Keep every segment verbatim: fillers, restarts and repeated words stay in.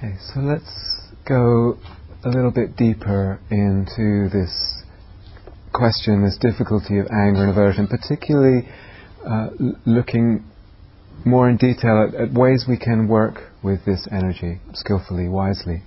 Okay, so let's go a little bit deeper into this question, this difficulty of anger and aversion, particularly uh, l- looking more in detail at, at ways we can work with this energy skillfully, wisely.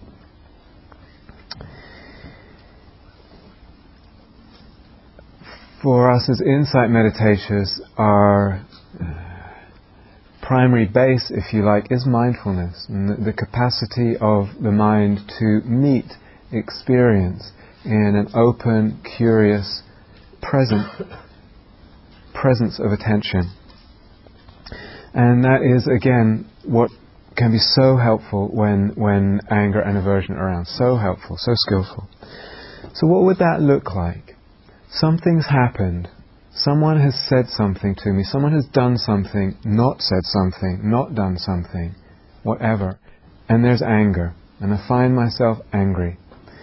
For us as insight meditators, our primary base, if you like, is mindfulness, and the, the capacity of the mind to meet experience in an open, curious, present presence of attention. And that is, again, what can be so helpful when, when anger and aversion are around. So helpful, so skillful. So what would that look like? Something's happened. Someone has said something to me. Someone has done something, not said something, not done something, whatever. And there's anger. And I find myself angry.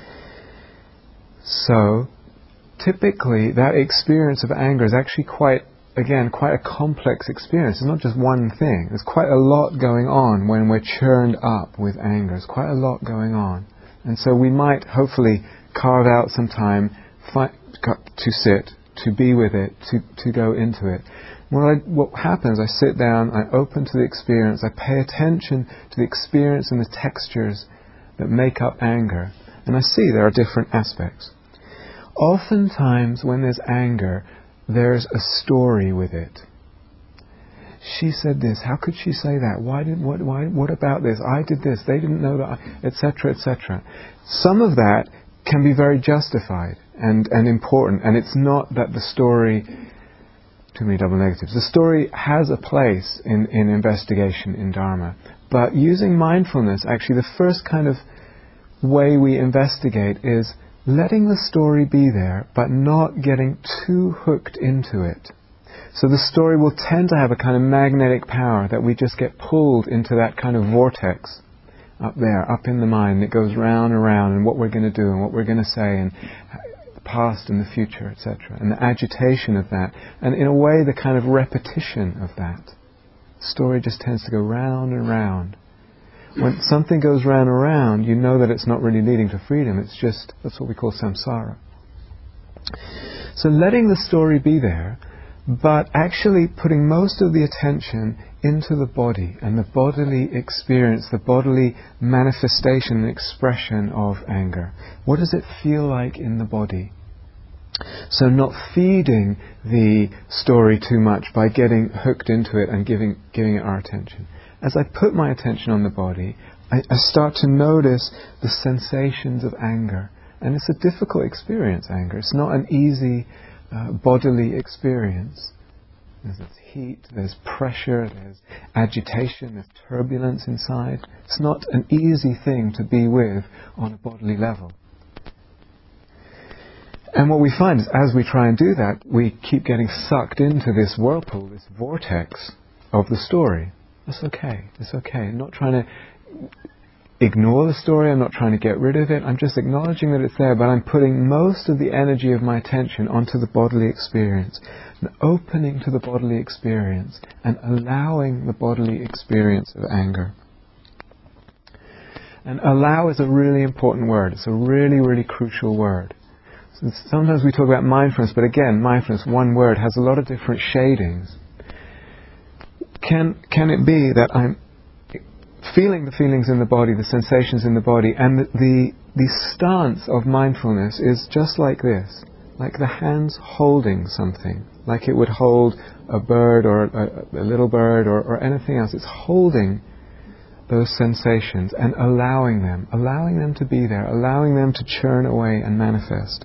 So, typically, that experience of anger is actually quite, again, quite a complex experience. It's not just one thing. There's quite a lot going on when we're churned up with anger. There's quite a lot going on. And so we might, hopefully, carve out some time fi- to sit, to be with it, to, to go into it. What, I, what happens, I sit down, I open to the experience, I pay attention to the experience and the textures that make up anger, and I see there are different aspects. Oftentimes, when there's anger, there's a story with it. She said this, how could she say that? Why did, what, why, what about this? I did this, they didn't know that, et cetera, et cetera. Some of that can be very justified and, and important, and it's not that the story, too many double negatives, the story has a place in, in investigation in Dharma, but using mindfulness, actually the first kind of way we investigate is letting the story be there, but not getting too hooked into it. So the story will tend to have a kind of magnetic power that we just get pulled into that kind of vortex up there, up in the mind, that goes round and round, and what we're going to do and what we're going to say, and the past and the future, et cetera. And the agitation of that, and in a way the kind of repetition of that. The story just tends to go round and round. When something goes round and round, you know that it's not really leading to freedom, it's just, that's what we call samsara. So letting the story be there, but actually putting most of the attention into the body and the bodily experience, the bodily manifestation and expression of anger. What does it feel like in the body? So not feeding the story too much by getting hooked into it and giving giving it our attention. As I put my attention on the body, I, I start to notice the sensations of anger. And it's a difficult experience, anger. It's not an easy uh, bodily experience. There's heat, there's pressure, there's agitation, there's turbulence inside. It's not an easy thing to be with on a bodily level. And what we find is, as we try and do that, we keep getting sucked into this whirlpool, this vortex of the story. That's okay, it's okay. I'm not trying to ignore the story, I'm not trying to get rid of it, I'm just acknowledging that it's there, but I'm putting most of the energy of my attention onto the bodily experience, and opening to the bodily experience, and allowing the bodily experience of anger. And allow is a really important word, it's a really, really crucial word. So sometimes we talk about mindfulness, but again, mindfulness, one word, has a lot of different shadings. Can, can it be that I'm feeling the feelings in the body, the sensations in the body, and the, the the stance of mindfulness is just like this, like the hands holding something, like it would hold a bird or a, a little bird or, or anything else. It's holding those sensations and allowing them, allowing them to be there, allowing them to churn away and manifest.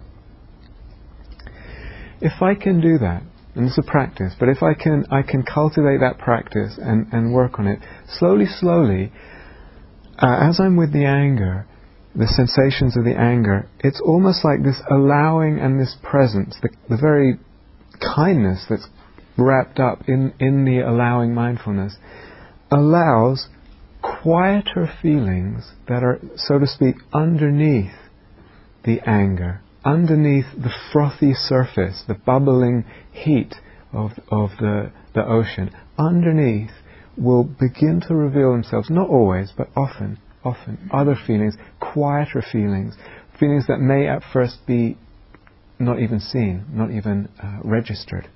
If I can do that, and it's a practice, but if I can I can cultivate that practice and, and work on it, slowly, slowly, uh, as I'm with the anger, the sensations of the anger, it's almost like this allowing and this presence, the, the very kindness that's wrapped up in, in the allowing mindfulness, allows quieter feelings that are, so to speak, underneath the anger, underneath the frothy surface, the bubbling heat of of the, the ocean, underneath will begin to reveal themselves, not always, but often, often other feelings, quieter feelings, feelings that may at first be not even seen, not even uh, registered.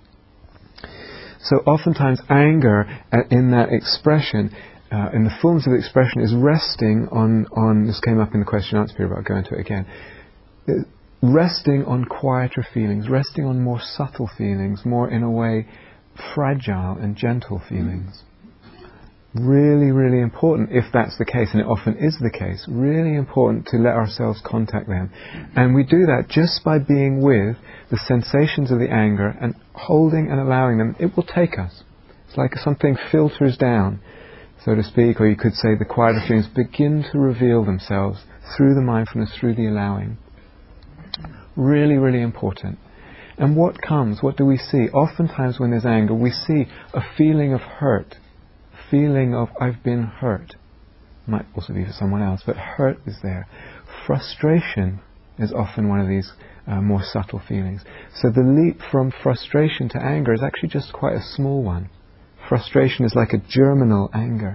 So oftentimes anger uh, in that expression, uh, in the fullness of the expression, is resting on, on, this came up in the question and answer period, but I'll go into it again, it, resting on quieter feelings, resting on more subtle feelings, more in a way fragile and gentle feelings. Really, really important, if that's the case, and it often is the case, really important to let ourselves contact them. And we do that just by being with the sensations of the anger and holding and allowing them. It will take us. It's like something filters down, so to speak, or you could say the quieter feelings begin to reveal themselves through the mindfulness, through the allowing. Really, really important. And what comes? What do we see? Oftentimes when there's anger, we see a feeling of hurt. Feeling of I've been hurt. Might also be for someone else, but hurt is there. Frustration is often one of these uh, more subtle feelings. So the leap from frustration to anger is actually just quite a small one. Frustration is like a germinal anger.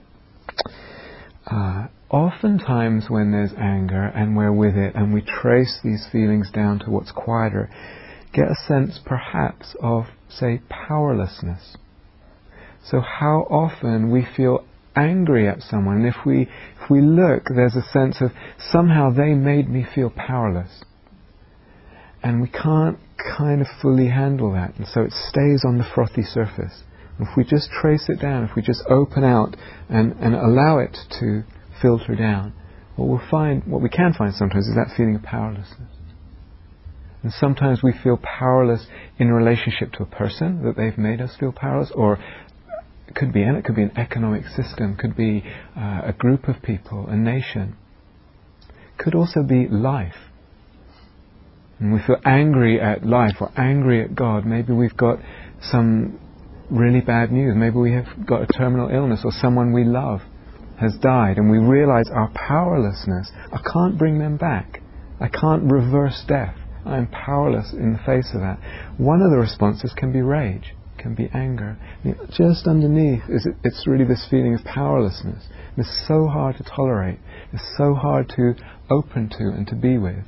Uh, oftentimes when there's anger and we're with it and we trace these feelings down to what's quieter, get a sense perhaps of, say, powerlessness. So how often we feel angry at someone, and if we if we look, there's a sense of somehow they made me feel powerless. And we can't kind of fully handle that, and so it stays on the frothy surface. If we just trace it down, if we just open out and, and allow it to filter down, what we'll find, what we can find sometimes is that feeling of powerlessness. And sometimes we feel powerless in relationship to a person, that they've made us feel powerless, or it could be, and it could be an economic system, could be uh, a group of people, a nation. Could also be life. And we feel angry at life or angry at God. Maybe we've got some really bad news. Maybe we have got a terminal illness, or someone we love has died, and we realize our powerlessness. I can't bring them back. I can't reverse death. I'm powerless in the face of that. One of the responses can be rage. Can be anger. Just underneath is it, it's really this feeling of powerlessness. And it's so hard to tolerate. It's so hard to open to and to be with.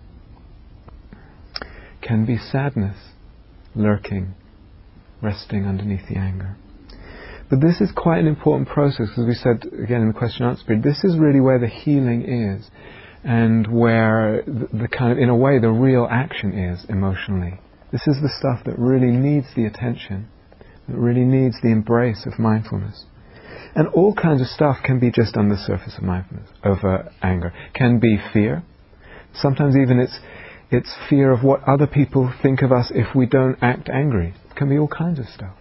Can be sadness lurking, resting underneath the anger. But this is quite an important process, as we said again in the question and answer period. This is really where the healing is, and where the, the kind of, in a way, the real action is emotionally. This is the stuff that really needs the attention, that really needs the embrace of mindfulness. And all kinds of stuff can be just on the surface of mindfulness, of uh, anger. Can be fear. Sometimes even it's it's fear of what other people think of us if we don't act angry. It can be all kinds of stuff.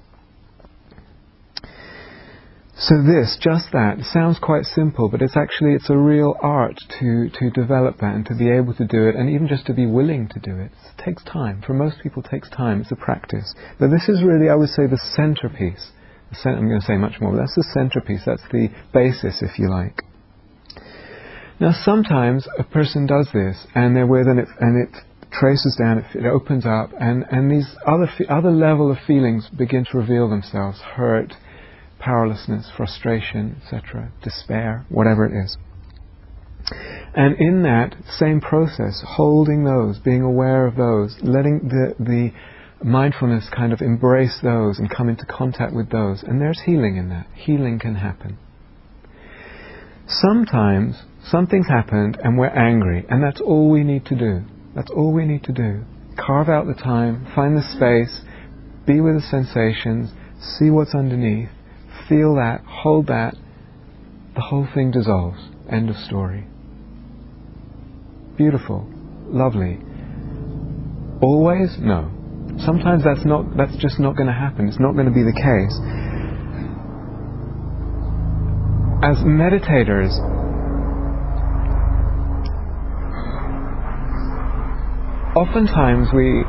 So this, just that, sounds quite simple, but it's actually, it's a real art to, to develop that and to be able to do it, and even just to be willing to do it. It takes time. For most people it takes time. It's a practice. But this is really, I would say, the centerpiece. The cent- I'm going to say much more, but that's the centerpiece. That's the basis, if you like. Now sometimes a person does this, and they're with, and it, and it traces down, it, it opens up, and, and these other, fe- other level of feelings begin to reveal themselves. Hurt, powerlessness, frustration, et cetera, despair, whatever it is. And in that same process, holding those, being aware of those, letting the, the mindfulness kind of embrace those and come into contact with those, and there's healing in that. Healing can happen. Sometimes something's happened and we're angry, and that's all we need to do. That's all we need to do. Carve out the time, find the space, be with the sensations, see what's underneath, feel that, hold that, the whole thing dissolves. End of story. Beautiful. Lovely. Always? No. Sometimes that's not, that's just not going to happen. It's not going to be the case. As meditators, oftentimes we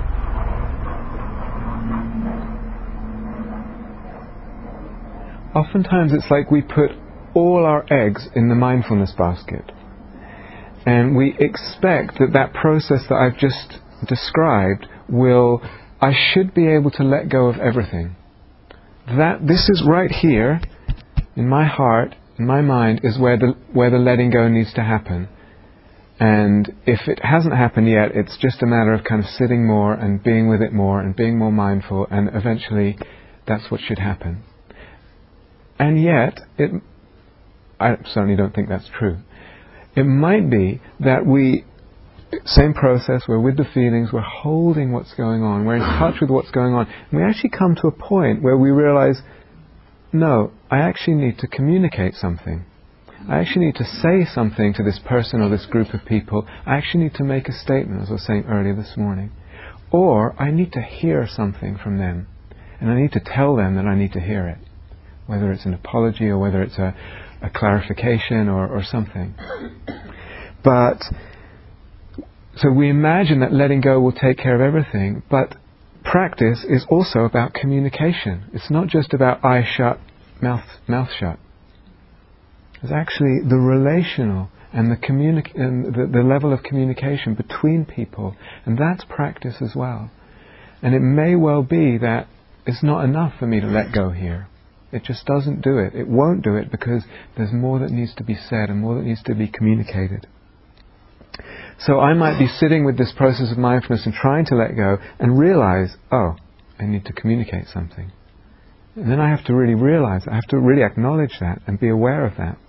Oftentimes it's like we put all our eggs in the mindfulness basket, and we expect that that process that I've just described will, I should be able to let go of everything. That this is right here in my heart, in my mind, is where the where the letting go needs to happen. And if it hasn't happened yet, it's just a matter of kind of sitting more and being with it more and being more mindful, and eventually that's what should happen. And yet, it, I certainly don't think that's true. It might be that we, same process, we're with the feelings, we're holding what's going on, we're in touch with what's going on, and we actually come to a point where we realize, no, I actually need to communicate something. I actually need to say something to this person or this group of people. I actually need to make a statement, as I was saying earlier this morning. Or I need to hear something from them. And I need to tell them that I need to hear it. Whether it's an apology or whether it's a, a clarification or, or something. But, so we imagine that letting go will take care of everything, but practice is also about communication. It's not just about eye shut, mouth, mouth shut. It's actually the relational and the, communi- and the, the level of communication between people, and that's practice as well. And it may well be that it's not enough for me to let go here. It just doesn't do it. It won't do it because there's more that needs to be said and more that needs to be communicated. So I might be sitting with this process of mindfulness and trying to let go and realize, oh, I need to communicate something. And then I have to really realize, I have to really acknowledge that and be aware of that.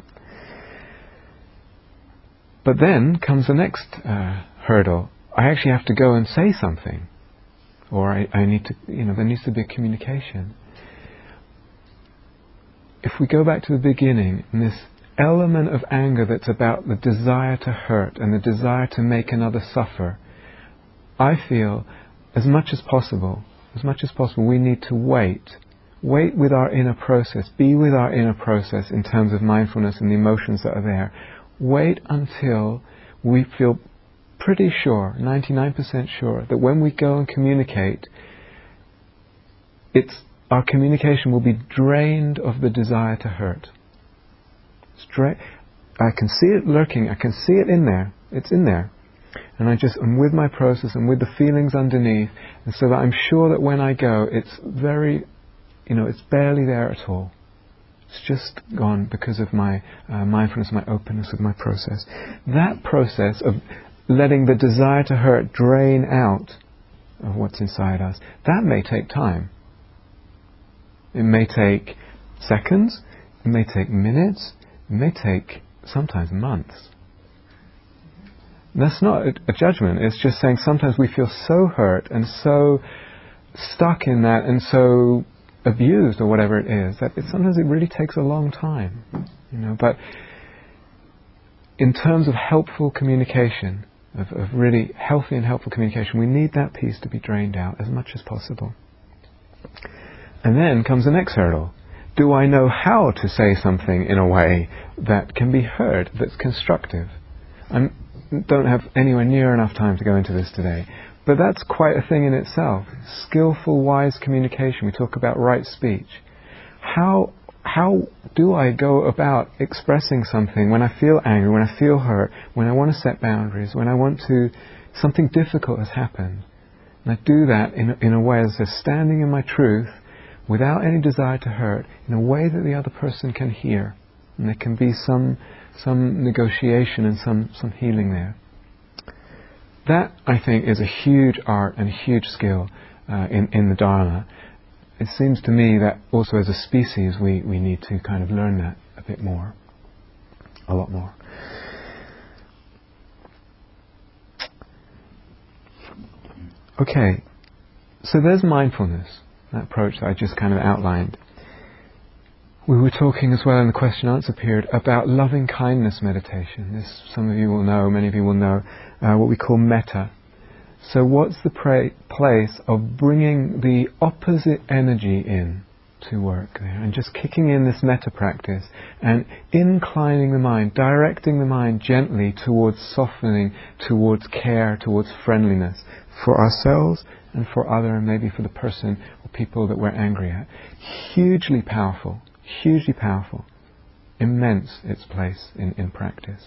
But then comes the next uh, hurdle. I actually have to go and say something. Or I, I need to, you know, there needs to be a communication. If we go back to the beginning, and this element of anger that's about the desire to hurt and the desire to make another suffer, I feel as much as possible, as much as possible, we need to wait. Wait with our inner process. Be with our inner process in terms of mindfulness and the emotions that are there. Wait until we feel pretty sure, ninety-nine percent sure, that when we go and communicate, it's our communication will be drained of the desire to hurt. Dra- I can see it lurking, I can see it in there, it's in there. And I just am with my process and with the feelings underneath, and so that I'm sure that when I go, it's very, you know, it's barely there at all. It's just gone because of my uh, mindfulness, my openness of my process. That process of letting the desire to hurt drain out of what's inside us, that may take time. It may take seconds, it may take minutes, it may take sometimes months. That's not a, a judgment, it's just saying sometimes we feel so hurt and so stuck in that and so abused or whatever it is, that it, sometimes it really takes a long time, you know. But in terms of helpful communication, of, of really healthy and helpful communication, we need that piece to be drained out as much as possible. And then comes the next hurdle. Do I know how to say something in a way that can be heard, that's constructive? I don't have anywhere near enough time to go into this today. But that's quite a thing in itself. Skillful, wise communication. We talk about right speech. How how do I go about expressing something when I feel angry, when I feel hurt, when I want to set boundaries, when I want to, something difficult has happened. And I do that in, in a way as if standing in my truth, without any desire to hurt, in a way that the other person can hear. And there can be some some negotiation and some, some healing there. That, I think, is a huge art and a huge skill uh, in, in the Dharma. It seems to me that also as a species we, we need to kind of learn that a bit more. A lot more. Okay, so there's mindfulness, that approach that I just kind of outlined. We were talking as well in the question and answer period about loving kindness meditation. This, some of you will know, many of you will know, uh, what we call metta. So what's the pra- place of bringing the opposite energy in to work there, and just kicking in this metta practice and inclining the mind, directing the mind gently towards softening, towards care, towards friendliness for ourselves and for other, and maybe for the person or people that we're angry at. Hugely powerful. Hugely powerful. Immense its place in, in practice.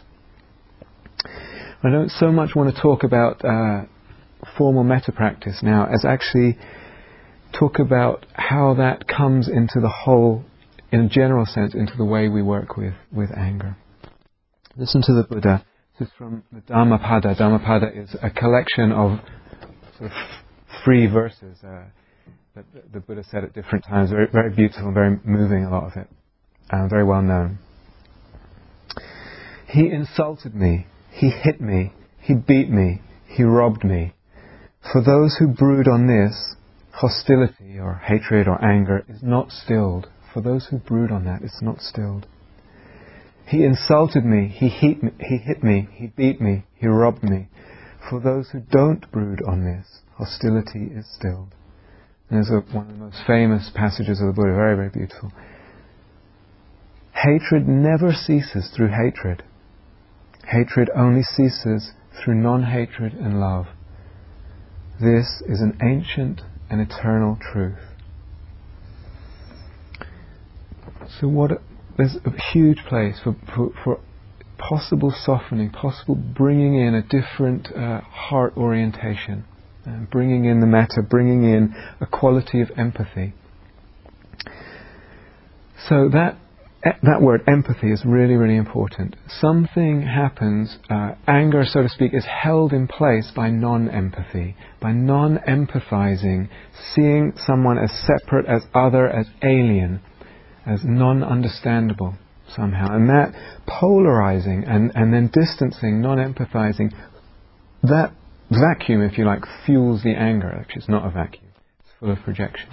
I don't so much want to talk about uh, formal metta practice now as actually talk about how that comes into the whole in a general sense, into the way we work with, with anger. Listen to the Buddha. This is from the Dhammapada. Dhammapada is a collection of sort of free verses uh, that the Buddha said at different times. Very, very beautiful, very moving, a lot of it. Uh, very well known. He insulted me. He hit me. He beat me. He robbed me. For those who brood on this, hostility or hatred or anger is not stilled. For those who brood on that, it's not stilled. He insulted me. He hit me. He hit me. He beat me. He robbed me. For those who don't brood on this, hostility is stilled. And there's a, one of the most famous passages of the Buddha, very, very beautiful. Hatred never ceases through hatred. Hatred only ceases through non-hatred and love. This is an ancient and eternal truth. So what? A, there's a huge place for, for, for possible softening, possible bringing in a different uh, heart orientation, uh, bringing in the metta, bringing in a quality of empathy. So that That word, empathy, is really, really important. Something happens, uh, anger, so to speak, is held in place by non-empathy, by non-empathizing, seeing someone as separate, as other, as alien, as non-understandable somehow. And that polarizing and, and then distancing, non-empathizing, that vacuum, if you like, fuels the anger. Actually, it's not a vacuum. It's full of projection.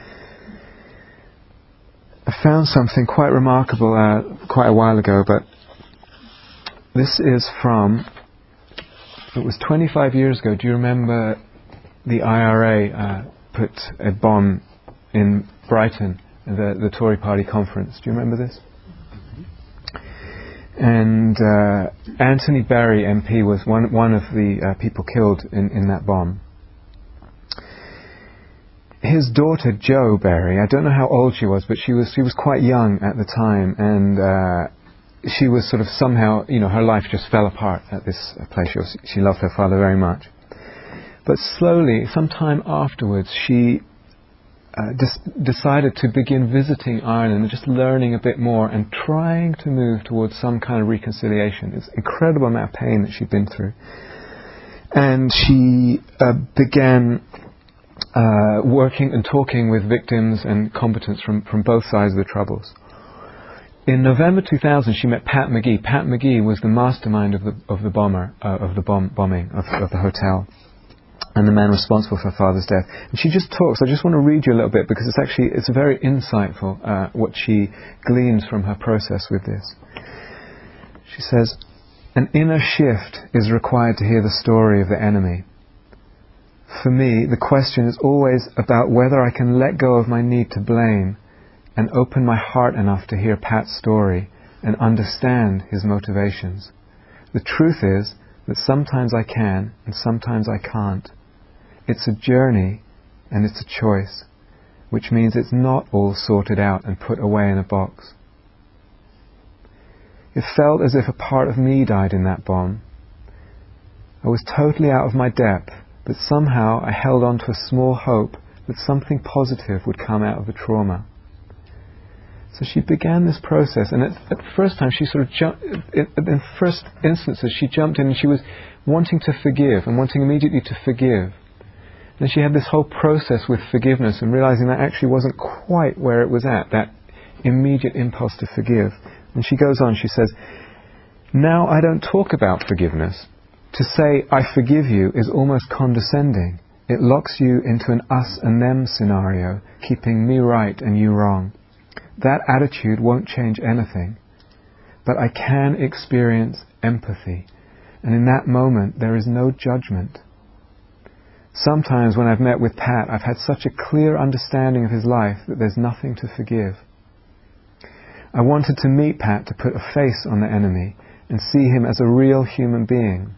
I found something quite remarkable uh, quite a while ago, but this is from, it was twenty-five years ago. Do you remember the I R A uh, put a bomb in Brighton, the, the Tory party conference? Do you remember this? And uh, Anthony Berry M P was one, one of the uh, people killed in, in that bomb. His daughter Jo Berry, I don't know how old she was, but she was she was quite young at the time, and uh, she was sort of somehow, you know, her life just fell apart at this place. She, was, she loved her father very much. But slowly, sometime afterwards, she uh, des- decided to begin visiting Ireland and just learning a bit more and trying to move towards some kind of reconciliation. It's an incredible amount of pain that she'd been through. And she uh, began Uh, working and talking with victims and combatants from, from both sides of the Troubles. In November two thousand, she met Pat McGee. Pat McGee was the mastermind of the of the bomber uh, of the bomb bombing of, of the hotel, and the man responsible for her father's death. And she just talks. I just want to read you a little bit because it's actually it's very insightful uh, what she gleans from her process with this. She says, "An inner shift is required to hear the story of the enemy. For me, the question is always about whether I can let go of my need to blame and open my heart enough to hear Pat's story and understand his motivations. The truth is that sometimes I can and sometimes I can't. It's a journey and it's a choice, which means it's not all sorted out and put away in a box. It felt as if a part of me died in that bomb. I was totally out of my depth, but somehow I held on to a small hope that something positive would come out of the trauma." So she began this process, and at, at the first time she sort of jumped, in, in first instances she jumped in and she was wanting to forgive and wanting immediately to forgive. And she had this whole process with forgiveness and realizing that actually wasn't quite where it was at, that immediate impulse to forgive. And she goes on, she says, "Now I don't talk about forgiveness. To say, 'I forgive you,' is almost condescending. It locks you into an us and them scenario, keeping me right and you wrong. That attitude won't change anything. But I can experience empathy, and in that moment there is no judgment. Sometimes when I've met with Pat, I've had such a clear understanding of his life that there's nothing to forgive. I wanted to meet Pat to put a face on the enemy and see him as a real human being.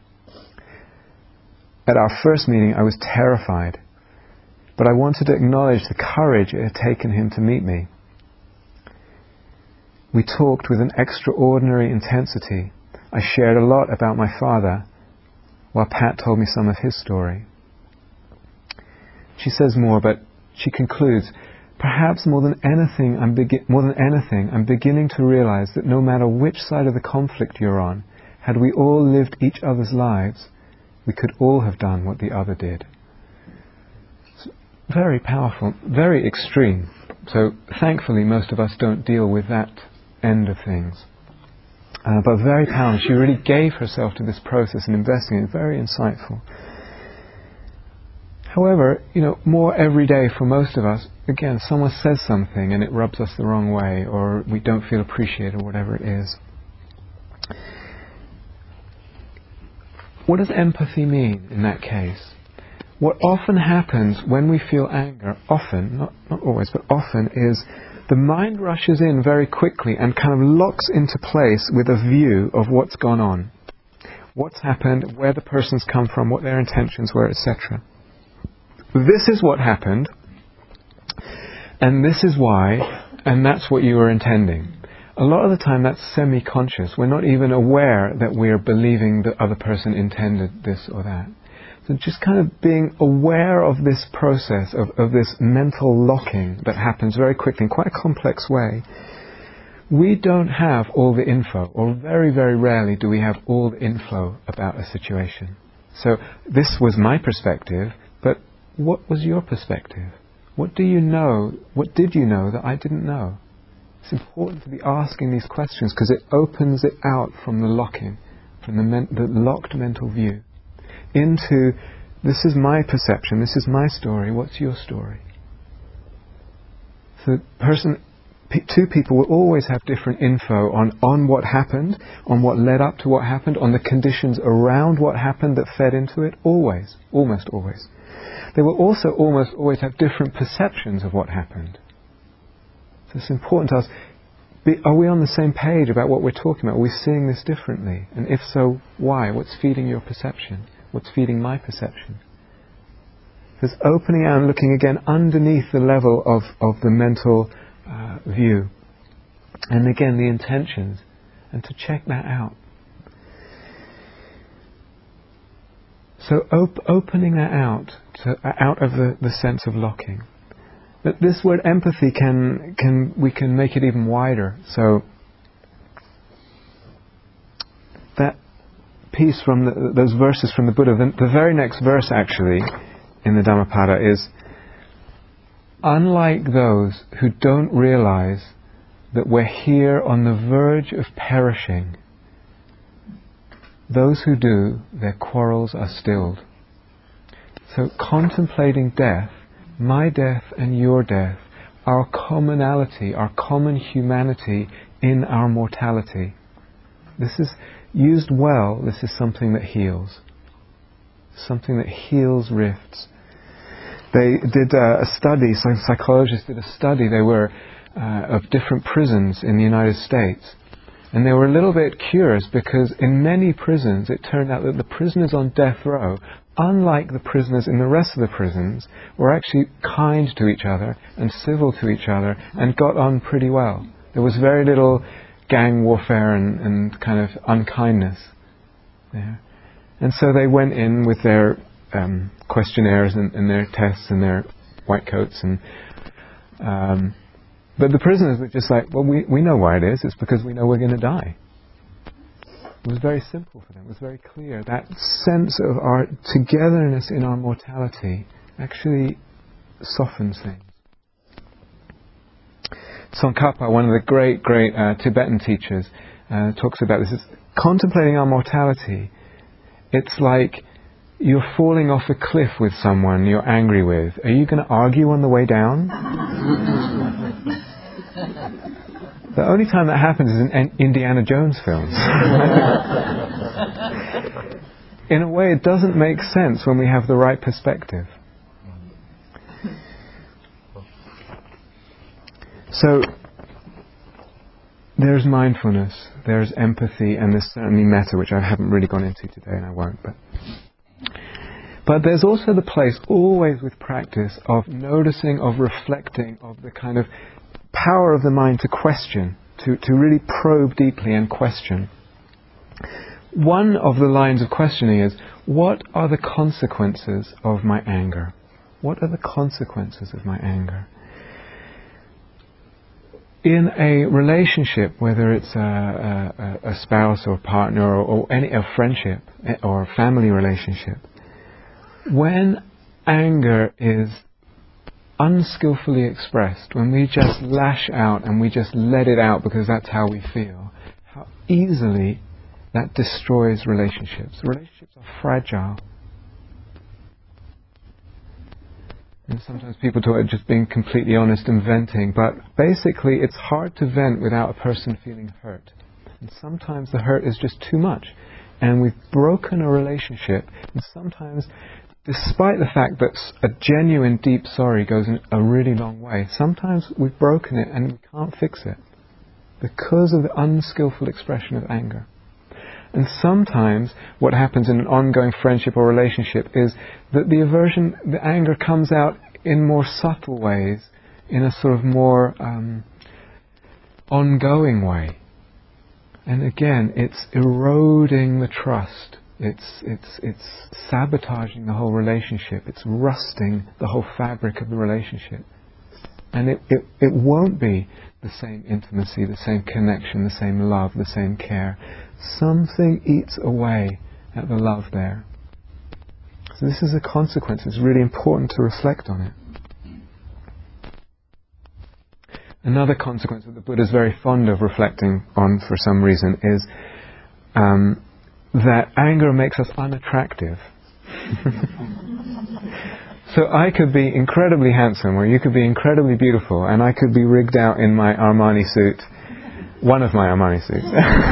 At our first meeting, I was terrified, but I wanted to acknowledge the courage it had taken him to meet me. We talked with an extraordinary intensity. I shared a lot about my father, while Pat told me some of his story." She says more, but she concludes, perhaps more than anything, I'm begi- more than anything, I'm beginning to realize that no matter which side of the conflict you're on, had we all lived each other's lives, we could all have done what the other did. It's very powerful, very extreme. So thankfully most of us don't deal with that end of things. Uh, but very powerful. She really gave herself to this process and investing in it. Very insightful. However, you know, more every day for most of us, again, someone says something and it rubs us the wrong way, or we don't feel appreciated, or whatever it is. What does empathy mean in that case? What often happens when we feel anger, often, not, not always, but often, is the mind rushes in very quickly and kind of locks into place with a view of what's gone on, what's happened, where the person's come from, what their intentions were, et cetera. This is what happened, and this is why, and that's what you were intending. A lot of the time that's semi-conscious. We're not even aware that we're believing the other person intended this or that. So just kind of being aware of this process, of, of this mental locking that happens very quickly in quite a complex way. We don't have all the info, or very, very rarely do we have all the info about a situation. So this was my perspective, but what was your perspective? What do you know, what did you know that I didn't know? It's important to be asking these questions because it opens it out from the locking, from the, men- the locked mental view, into this is my perception, this is my story, what's your story? So person, p- two people will always have different info on, on what happened, on what led up to what happened, on the conditions around what happened that fed into it, always, almost always. They will also almost always have different perceptions of what happened. So it's important to ask, be, are we on the same page about what we're talking about? Are we seeing this differently? And if so, why? What's feeding your perception? What's feeding my perception? There's opening out and looking again underneath the level of, of the mental uh, view. And again, the intentions. And to check that out. So op- opening that out, to, out of the, the sense of locking. But this word empathy can can we can make it even wider. So that piece from the, those verses from the Buddha, the, the very next verse actually in the Dhammapada is, unlike those who don't realize that we're here on the verge of perishing, those who do, their quarrels are stilled. So contemplating death, my death and your death, our commonality, our common humanity in our mortality. This is used well, this is something that heals. Something that heals rifts. They did uh, a study, some psychologists did a study, they were uh, of different prisons in the United States. And they were a little bit curious because in many prisons it turned out that the prisoners on death row, unlike the prisoners in the rest of the prisons, were actually kind to each other and civil to each other and got on pretty well. There was very little gang warfare and, and kind of unkindness there. And so they went in with their um, questionnaires and, and their tests and their white coats, and um, but the prisoners were just like, well, we, we know why it is. It's because we know we're going to die. It was very simple for them. It was very clear. That sense of our togetherness in our mortality actually softens things. Tsongkhapa, one of the great, great uh, Tibetan teachers, uh, talks about this. It's contemplating our mortality. It's like you're falling off a cliff with someone you're angry with. Are you going to argue on the way down? The only time that happens is in Indiana Jones films. In a way, it doesn't make sense when we have the right perspective. So, there's mindfulness, there's empathy, and there's certainly metta, which I haven't really gone into today, and I won't. But, but there's also the place, always with practice, of noticing, of reflecting, of the kind of power of the mind to question, to, to really probe deeply and question. One of the lines of questioning is, what are the consequences of my anger? What are the consequences of my anger? in a relationship, whether it's a, a, a spouse or partner or, or any a friendship or a family relationship, when anger is unskillfully expressed, when we just lash out and we just let it out because that's how we feel, how easily that destroys relationships. Relationships are fragile. And sometimes people talk about just being completely honest and venting, but basically it's hard to vent without a person feeling hurt. And sometimes the hurt is just too much. And we've broken a relationship, and sometimes, despite the fact that a genuine deep sorry goes a really long way, sometimes we've broken it and we can't fix it because of the unskillful expression of anger. And sometimes what happens in an ongoing friendship or relationship is that the aversion, the anger comes out in more subtle ways, in a sort of more um, ongoing way. And again, it's eroding the trust. It's it's it's sabotaging the whole relationship. It's rusting the whole fabric of the relationship. And it, it, it won't be the same intimacy, the same connection, the same love, the same care. Something eats away at the love there. So this is a consequence. It's really important to reflect on it. Another consequence that the Buddha is very fond of reflecting on for some reason is um, that anger makes us unattractive. So I could be incredibly handsome, or you could be incredibly beautiful, and I could be rigged out in my Armani suit, one of my Armani suits,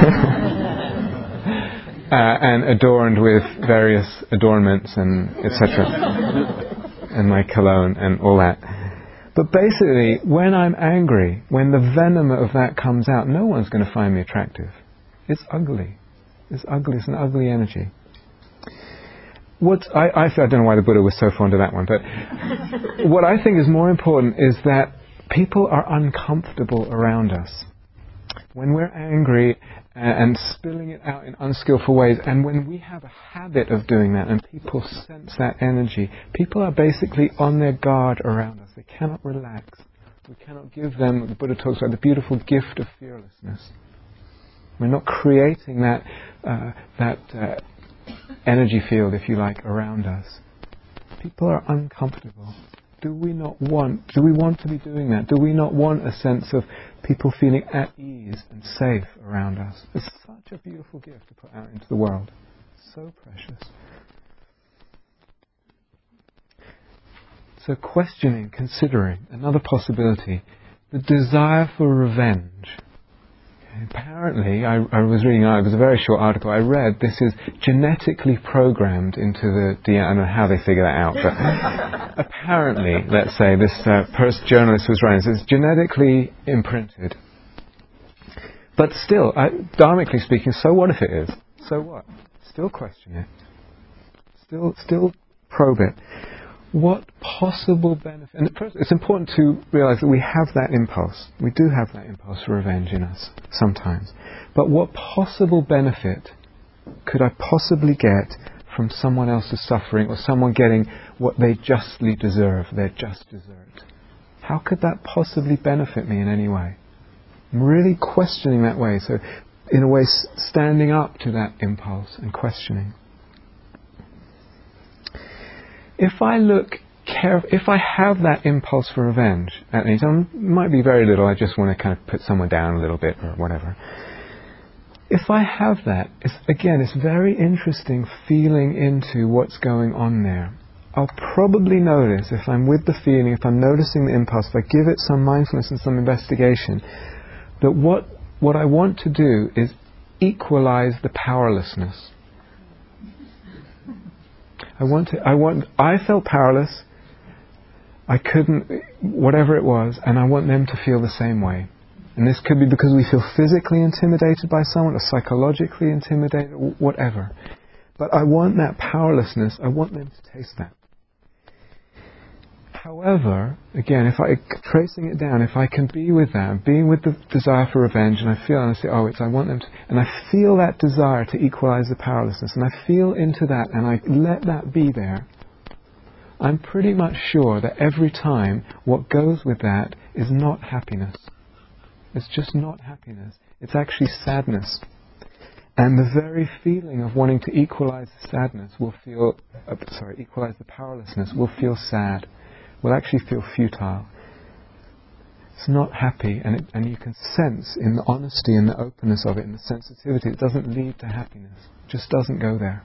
uh, and adorned with various adornments and et cetera, and my cologne and all that. But basically, when I'm angry, when the venom of that comes out, no one's going to find me attractive. It's ugly. It's ugly. It's an ugly energy. What I, I, I don't know why the Buddha was so fond of that one, but what I think is more important is that people are uncomfortable around us. When we're angry and, and spilling it out in unskillful ways, and when we have a habit of doing that and people sense that energy, people are basically on their guard around us. They cannot relax. We cannot give them, the Buddha talks about the beautiful gift of fearlessness. We're not creating that uh, that uh, energy field, if you like, around us. People are uncomfortable. Do we not want, do we want to be doing that? Do we not want a sense of people feeling at ease and safe around us? It's such a beautiful gift to put out into the world. So precious. So questioning, considering, another possibility, the desire for revenge. Apparently, I, I was reading, it was a very short article, I read this is genetically programmed into the D N A. I don't know how they figure that out, but apparently, let's say, this uh, first journalist was writing, it's genetically imprinted. But still, I, dharmically speaking, so what if it is? So what? Still question it. Still, still probe it. What possible benefit... And first, it's important to realize that we have that impulse. We do have that impulse for revenge in us, sometimes. But what possible benefit could I possibly get from someone else's suffering, or someone getting what they justly deserve, their just desert? How could that possibly benefit me in any way? I'm really questioning that way. So, in a way, s- standing up to that impulse and questioning. If I look caref- if I have that impulse for revenge at any time, it might be very little, I just want to kind of put someone down a little bit or whatever. If I have that, it's, again, it's very interesting feeling into what's going on there. I'll probably notice, if I'm with the feeling, if I'm noticing the impulse, if I give it some mindfulness and some investigation, that what what I want to do is equalize the powerlessness. I want to, I want, I felt powerless, I couldn't, whatever it was, and I want them to feel the same way. And this could be because we feel physically intimidated by someone, or psychologically intimidated, or whatever. But I want that powerlessness, I want them to taste that. However, again, if I, tracing it down, if I can be with that, being with the desire for revenge, and I feel, and I say, oh, it's, I want them to, and I feel that desire to equalize the powerlessness, and I feel into that, and I let that be there, I'm pretty much sure that every time what goes with that is not happiness. It's just not happiness. It's actually sadness. And the very feeling of wanting to equalize the sadness will feel, uh, sorry, equalize the powerlessness will feel sad, will actually feel futile. It's not happy, and, it, and you can sense in the honesty and the openness of it and the sensitivity, it doesn't lead to happiness. It just doesn't go there.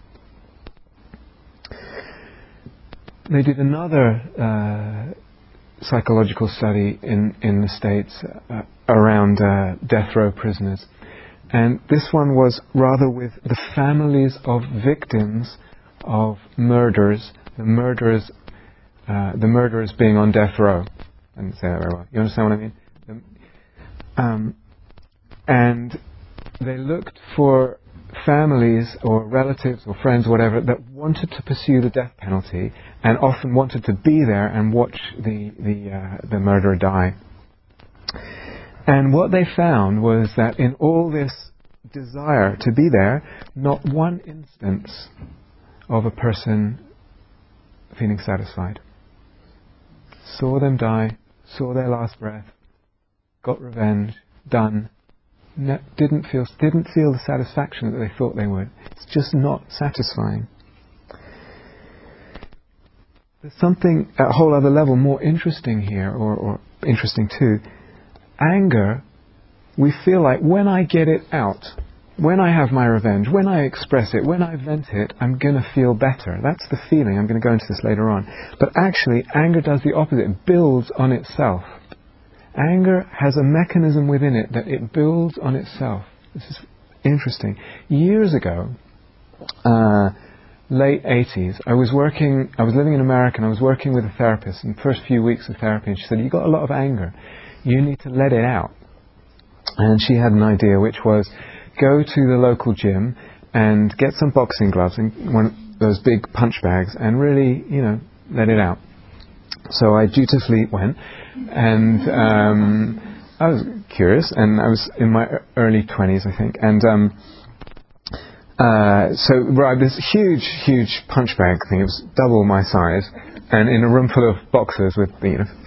They did another uh, psychological study in, in the States uh, around uh, death row prisoners. And this one was rather with the families of victims of murders, the murderers, uh, the murderers being on death row. I didn't say that very well. You understand what I mean? The, um, and they looked for families or relatives or friends, whatever, that wanted to pursue the death penalty and often wanted to be there and watch the the uh, the murderer die. And what they found was that in all this desire to be there, not one instance of a person feeling satisfied. Saw them die, saw their last breath, got revenge, done. No, didn't feel didn't feel the satisfaction that they thought they would. It's just not satisfying. There's something at a whole other level more interesting here, or, or interesting too. Anger, we feel like when I get it out, when I have my revenge, when I express it, when I vent it, I'm going to feel better. That's the feeling. I'm going to go into this later on. But actually, anger does the opposite. It builds on itself. Anger has a mechanism within it that it builds on itself. This is interesting. Years ago, uh, late eighties, I was working, I was living in America and I was working with a therapist in the first few weeks of therapy, and she said, "You've got a lot of anger. You need to let it out." And she had an idea, which was go to the local gym and get some boxing gloves and one of those big punch bags and really, you know, let it out. So I dutifully went, and um, I was curious, and I was in my early twenties, I think, and um, uh, so right, this huge, huge punch bag thing. It was double my size, and in a room full of boxers with, you know.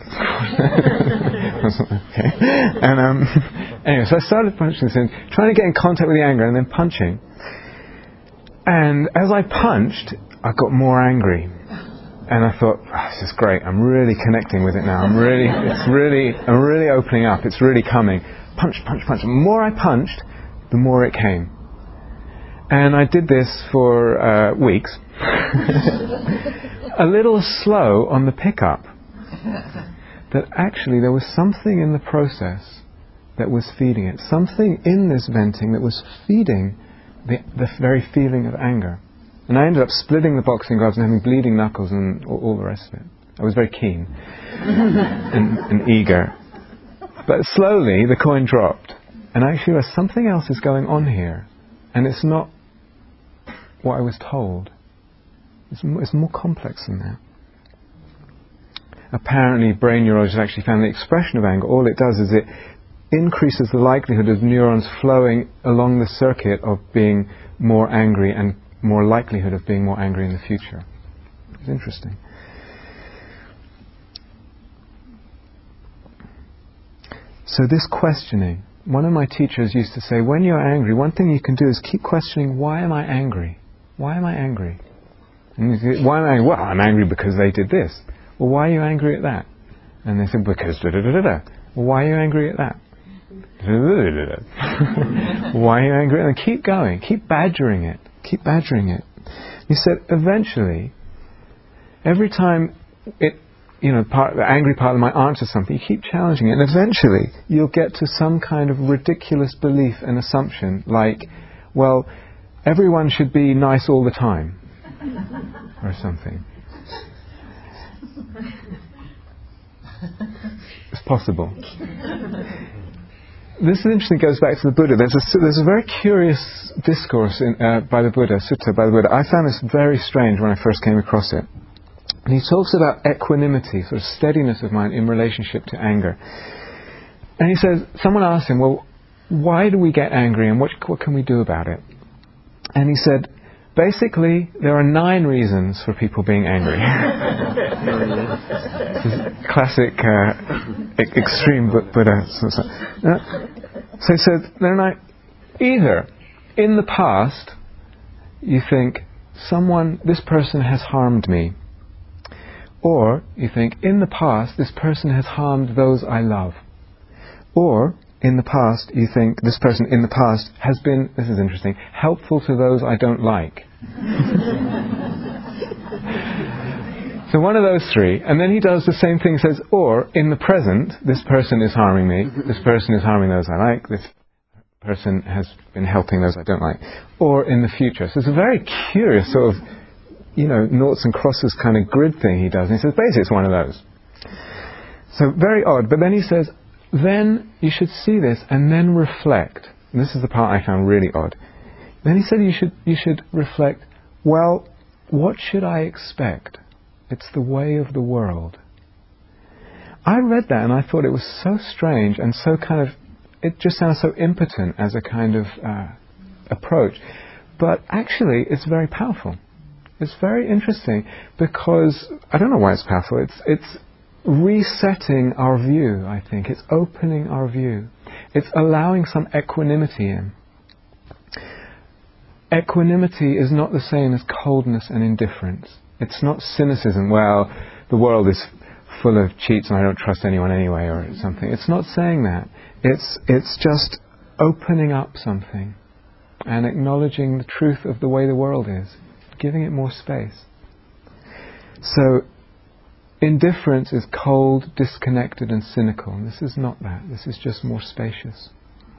Okay. And um, anyway, so I started punching this in, trying to get in contact with the anger, and then punching. And as I punched, I got more angry. And I thought, oh, this is great. I'm really connecting with it now. I'm really, it's really, I'm really opening up. It's really coming. Punch, punch, punch. The more I punched, the more it came. And I did this for uh, weeks. A little slow on the pickup. That actually there was something in the process that was feeding it. Something in this venting that was feeding the, the very feeling of anger. And I ended up splitting the boxing gloves and having bleeding knuckles and all, all the rest of it. I was very keen and, and eager. But slowly the coin dropped. And I actually realized something else is going on here. And it's not what I was told. It's more, it's more complex than that. Apparently brain neurologists actually found the expression of anger, all it does is it increases the likelihood of neurons flowing along the circuit of being more angry and more likelihood of being more angry in the future. It's interesting. So this questioning, one of my teachers used to say, when you're angry, one thing you can do is keep questioning, why am I angry? Why am I angry? And you say, why am I angry? Well, I'm angry because they did this. Well, why are you angry at that? And they said, because da da da da da. Well, why are you angry at that? Why are you angry? And keep going, keep badgering it, keep badgering it. He said, eventually, every time it, you know, part, the angry part of my answer something, you keep challenging it, and eventually you'll get to some kind of ridiculous belief and assumption, like, well, everyone should be nice all the time, or something. It's possible. This is interesting. Goes back to the Buddha. There's a there's a very curious discourse in, uh, by the Buddha, sutta by the Buddha. I found this very strange when I first came across it. And he talks about equanimity, sort of steadiness of mind in relationship to anger. And he says, someone asked him, well, why do we get angry and what what can we do about it? And he said, basically, there are nine reasons for people being angry. Classic uh, e- extreme Buddha. So, so, so, so there are nine. Either in the past you think someone, this person has harmed me, or you think in the past this person has harmed those I love, or in the past you think this person in the past has been, this is interesting, helpful to those I don't like. So one of those three, and then he does the same thing, says, or in the present this person is harming me, this person is harming those I like, this person has been helping those I don't like, or in the future. So it's a very curious sort of, you know, noughts and crosses kind of grid thing he does. And he says, basically it's one of those. So very odd. But then he says, then you should see this and then reflect. And this is the part I found really odd. Then he said you should you should reflect, well, what should I expect? It's the way of the world. I read that and I thought it was so strange and so kind of, it just sounds so impotent as a kind of uh, approach. But actually it's very powerful. It's very interesting because, I don't know why it's powerful, it's it's resetting our view, I think. It's opening our view. It's allowing some equanimity in. Equanimity is not the same as coldness and indifference. It's not cynicism, well, the world is full of cheats and I don't trust anyone anyway, or something. It's not saying that. It's it's just opening up something and acknowledging the truth of the way the world is, giving it more space. So, indifference is cold, disconnected and cynical. And this is not that. This is just more spacious.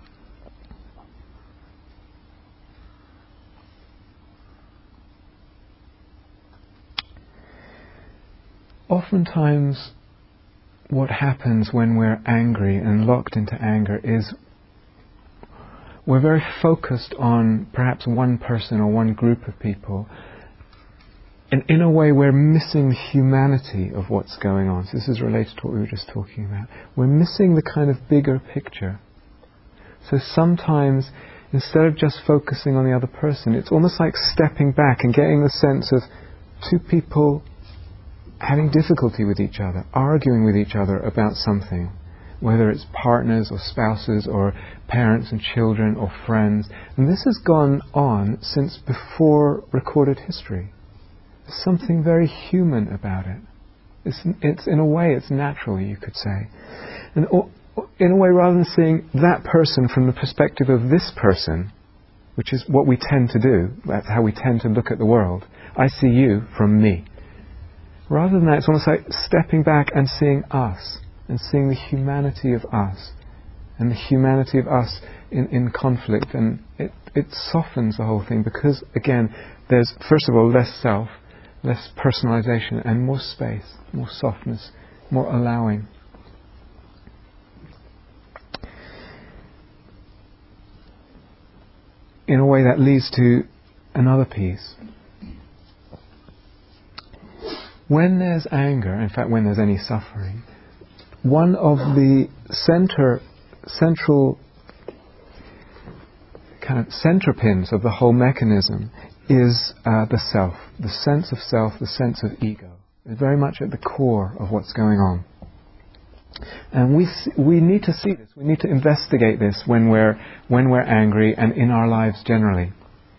Oftentimes, what happens when we're angry and locked into anger is we're very focused on perhaps one person or one group of people. And in a way, we're missing the humanity of what's going on. So this is related to what we were just talking about. We're missing the kind of bigger picture. So sometimes, instead of just focusing on the other person, it's almost like stepping back and getting the sense of two people having difficulty with each other, arguing with each other about something, whether it's partners or spouses or parents and children or friends. And this has gone on since before recorded history. There's something very human about it. It's, it's in a way, it's natural, you could say. And in a way, rather than seeing that person from the perspective of this person, which is what we tend to do, that's how we tend to look at the world, I see you from me. Rather than that, it's almost like stepping back and seeing us, and seeing the humanity of us, and the humanity of us in, in conflict, and it, it softens the whole thing, because, again, there's, first of all, less self, less personalization, and more space, more softness, more allowing. In a way that leads to another piece. When there's anger, in fact when there's any suffering, one of the center, central kind of center pins of the whole mechanism is uh, the self, the sense of self, the sense of ego. It's very much at the core of what's going on. And we see, we need to see this, we need to investigate this when we're when we're angry and in our lives generally.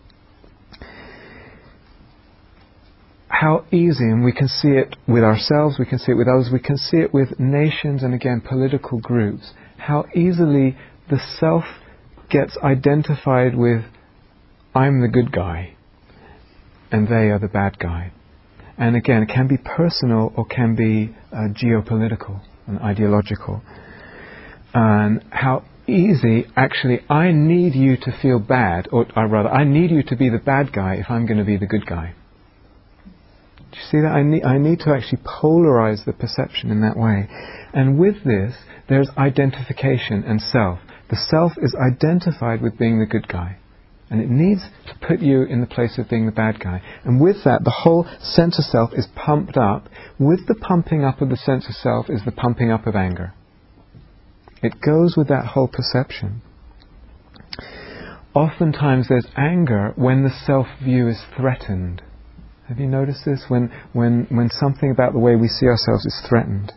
How easy, and we can see it with ourselves, we can see it with others, we can see it with nations and again political groups, how easily the self gets identified with I'm the good guy and they are the bad guy. And again, it can be personal or can be uh, geopolitical and ideological. And how easy, actually, I need you to feel bad, or, or rather, I need you to be the bad guy if I'm going to be the good guy. Do you see that? I need, I need to actually polarize the perception in that way. And with this, there's identification and self. The self is identified with being the good guy. And it needs to put you in the place of being the bad guy. And with that, the whole sense of self is pumped up. With the pumping up of the sense of self is the pumping up of anger. It goes with that whole perception. oftentimes there's anger when the self-view is threatened. Have you noticed this? When, when, when something about the way we see ourselves is threatened.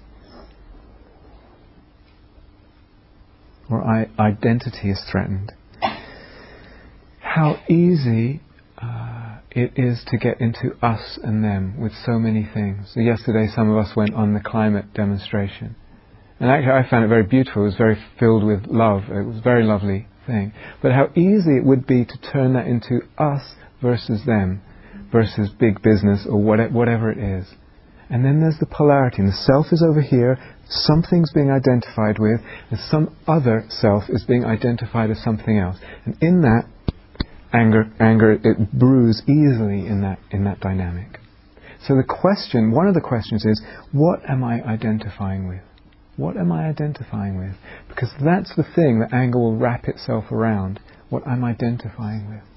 Or I, identity is threatened. How easy uh, it is to get into us and them with so many things. So yesterday some of us went on the climate demonstration. And actually I found it very beautiful. It was very filled with love. It was a very lovely thing. But how easy it would be to turn that into us versus them, versus big business or whatever it is. And then there's the polarity. And the self is over here, something's being identified with, and some other self is being identified as something else. And in that, anger, anger, it brews easily in that, in that dynamic. So the question, one of the questions is, what am I identifying with? What am I identifying with? Because that's the thing that anger will wrap itself around, what I'm identifying with.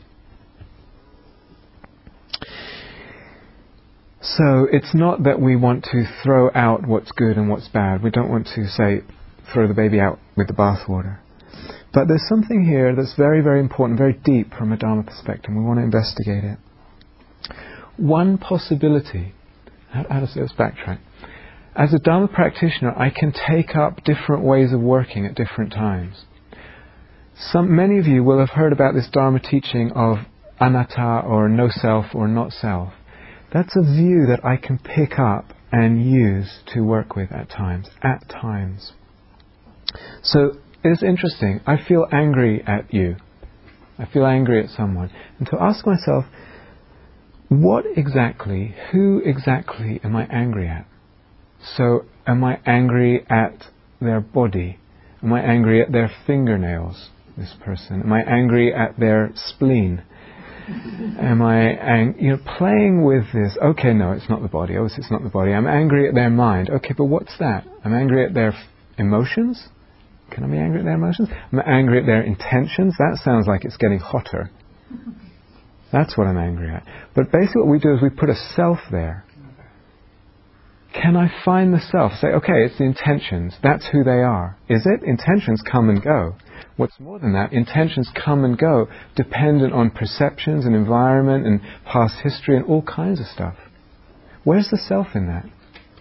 So it's not that we want to throw out what's good and what's bad. We don't want to say, throw the baby out with the bathwater. But there's something here that's very, very important, very deep from a Dharma perspective. We want to investigate it. One possibility, how, how does this backtrack? As a Dharma practitioner, I can take up different ways of working at different times. Some, many of you will have heard about this Dharma teaching of anatta, or no self, or not self. That's a view that I can pick up and use to work with at times. At times. So it's interesting. I feel angry at you. I feel angry at someone. And to ask myself, what exactly, who exactly am I angry at? So am I angry at their body? Am I angry at their fingernails, this person? Am I angry at their spleen? Am I, ang- you know, playing with this? Okay, no, it's not the body. Oh, it's not the body. I'm angry at their mind. Okay, but what's that? I'm angry at their f- emotions. Can I be angry at their emotions? I'm angry at their intentions. That sounds like it's getting hotter. That's what I'm angry at. But basically what we do is we put a self there. Can I find the self? Say, okay, it's the intentions. That's who they are. Is it? Intentions come and go. What's more than that, intentions come and go, dependent on perceptions and environment and past history and all kinds of stuff. Where's the self in that?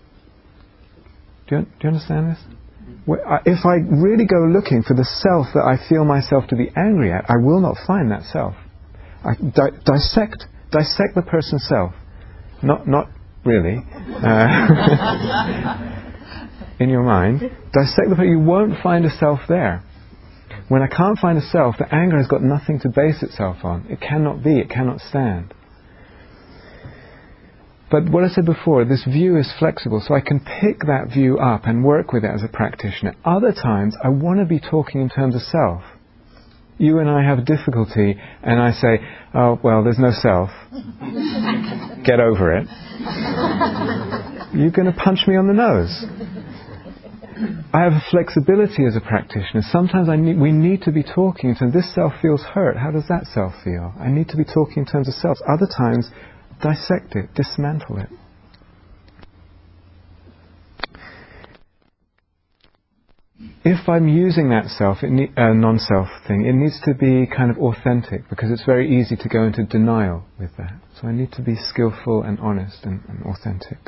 Do you, do you understand this? Where, I, if I really go looking for the self that I feel myself to be angry at, I will not find that self. I di- dissect, dissect the person's self. Not, not really. Uh, in your mind, dissect the person. You won't find a self there. When I can't find a self, the anger has got nothing to base itself on. It cannot be, it cannot stand. But what I said before, this view is flexible, so I can pick that view up and work with it as a practitioner. Other times, I want to be talking in terms of self. You and I have difficulty, and I say, oh, well, there's no self. Get over it. You're going to punch me on the nose. I have a flexibility as a practitioner. Sometimes I need, we need to be talking in terms of this self feels hurt. How does that self feel? I need to be talking in terms of self. Other times, dissect it, dismantle it. If I'm using that self, it ne- uh, non-self thing, it needs to be kind of authentic, because it's very easy to go into denial with that. So I need to be skillful and honest and, and authentic.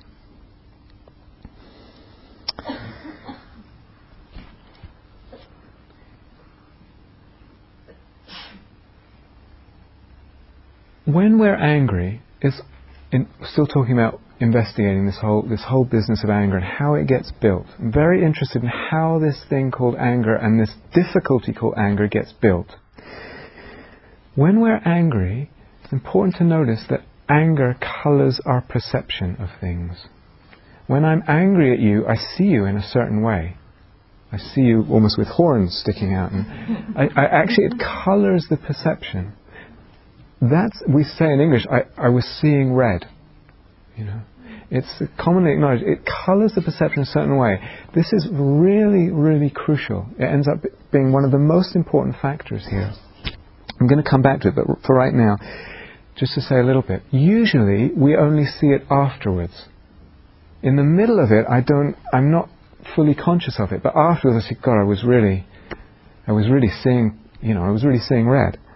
When we're angry, it's in, still talking about investigating this whole this whole business of anger and how it gets built. I'm very interested in how this thing called anger and this difficulty called anger gets built. When we're angry, it's important to notice that anger colours our perception of things. When I'm angry at you, I see you in a certain way. I see you almost with horns sticking out. And I, I actually, it colours the perception. That's, we say in English, I, I was seeing red. You know, it's commonly acknowledged. It colours the perception a certain way. This is really, really crucial. It ends up being one of the most important factors here. I'm going to come back to it, but for right now, just to say a little bit. Usually, we only see it afterwards. In the middle of it, I don't. I'm not fully conscious of it. But afterwards, I say, God, I was really, I was really seeing. You know, I was really seeing red.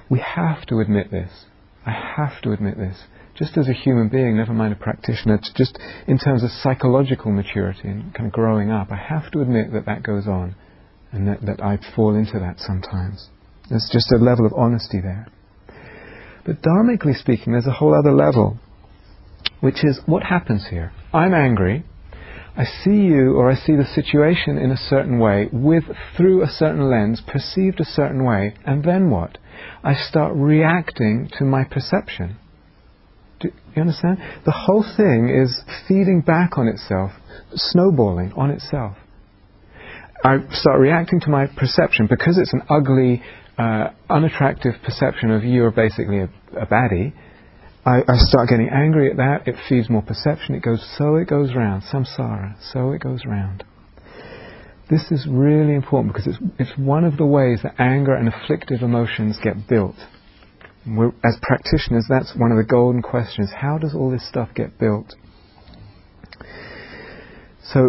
We have to admit this. I have to admit this. Just as a human being, never mind a practitioner, it's just in terms of psychological maturity and kind of growing up, I have to admit that that goes on and that, that I fall into that sometimes. There's just a level of honesty there. But dharmically speaking, there's a whole other level, which is what happens here. I'm angry. I see you or I see the situation in a certain way, with through a certain lens, perceived a certain way, and then what? I start reacting to my perception. Do you understand? The whole thing is feeding back on itself, snowballing on itself. I start reacting to my perception because it's an ugly, uh, unattractive perception of you are basically a, a baddie. I, I start getting angry at that. It feeds more perception. It goes, so it goes round. Samsara. So it goes round. This is really important because it's, it's one of the ways that anger and afflictive emotions get built. We're, as practitioners, that's one of the golden questions. How does all this stuff get built? So,